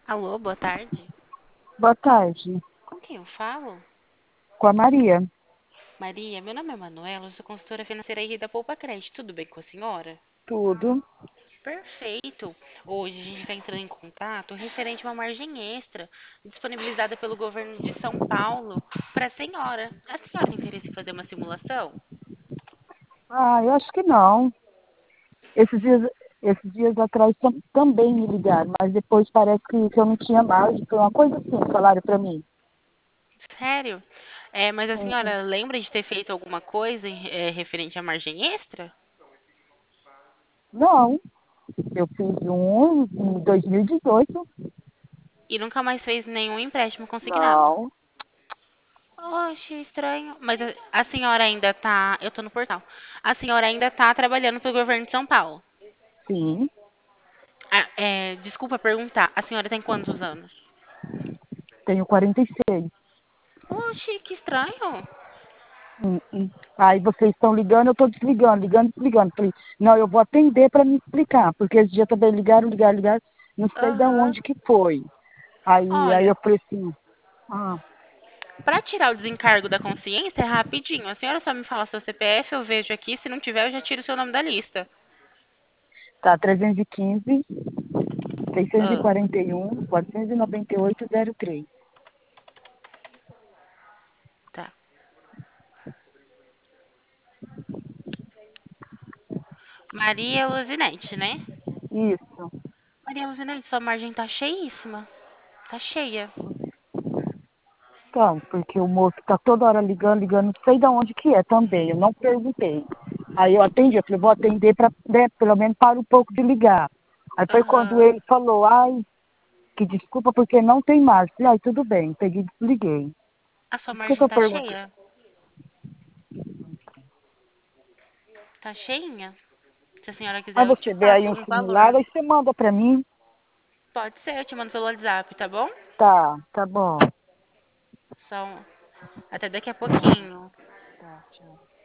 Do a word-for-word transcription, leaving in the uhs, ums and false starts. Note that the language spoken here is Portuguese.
Alô, boa tarde. Boa tarde. Com quem eu falo? Com a Maria. Maria, meu nome é Manuela, eu sou consultora financeira aí da Poupa Crédito. Tudo bem com a senhora? Tudo. Perfeito. Hoje a gente está entrando em contato referente a uma margem extra disponibilizada pelo governo de São Paulo para a senhora. A senhora tem interesse em fazer uma simulação? Ah, eu acho que não. Esses dias, esses dias atrás tam- também me ligaram, mas depois parece que, que eu não tinha margem. Foi uma coisa assim, falaram pra mim. Sério? É, mas a Hum, senhora lembra de ter feito alguma coisa em- é, referente à margem extra? Não, eu fiz um em dois mil e dezoito. E nunca mais fez nenhum empréstimo consignado? Não, Oxe, estranho. Mas a, a senhora ainda tá. Eu tô no portal. A senhora ainda tá trabalhando pro governo de São Paulo. sim, Ah, é, desculpa perguntar. A senhora tem quantos anos? tenho quarenta e seis. Oxe, que estranho. Hum, hum. Aí vocês estão ligando, eu estou desligando, ligando, desligando. Falei, não, eu vou atender para me explicar, porque esse dia também ligaram, ligaram, ligaram, não sei de Aham. onde que foi. Aí, aí Olha, eu falei assim, ah, pra tirar o desencargo da consciência é rapidinho. A senhora só me fala seu C P F, eu vejo aqui. Se não tiver, eu já tiro o seu nome da lista. tá trezentos e quinze, seiscentos e Ah, quarenta e um, quatrocentos e noventa e oito, zero três. tá. Maria Luzinete, né? Isso. Maria Luzinete, sua margem tá cheíssima. Tá cheia. Então, porque o moço tá toda hora ligando, ligando, não sei de onde que é também, eu não perguntei. Aí eu atendi, eu falei, vou atender para, né, pelo menos para um pouco de ligar. Aí foi quando Aham. ele falou, ai, que desculpa porque não tem mais. Falei, ai, tudo bem, peguei e desliguei. A sua Por isso que eu margem tô tá perguntando. cheia? Tá cheinha? Se a senhora Aí quiser, eu te você vê aí passo um um simulado, valor. aí você manda para mim. Pode ser, eu te mando pelo WhatsApp, tá bom? Tá, tá bom. Só um- até daqui a pouquinho. Tá, tchau.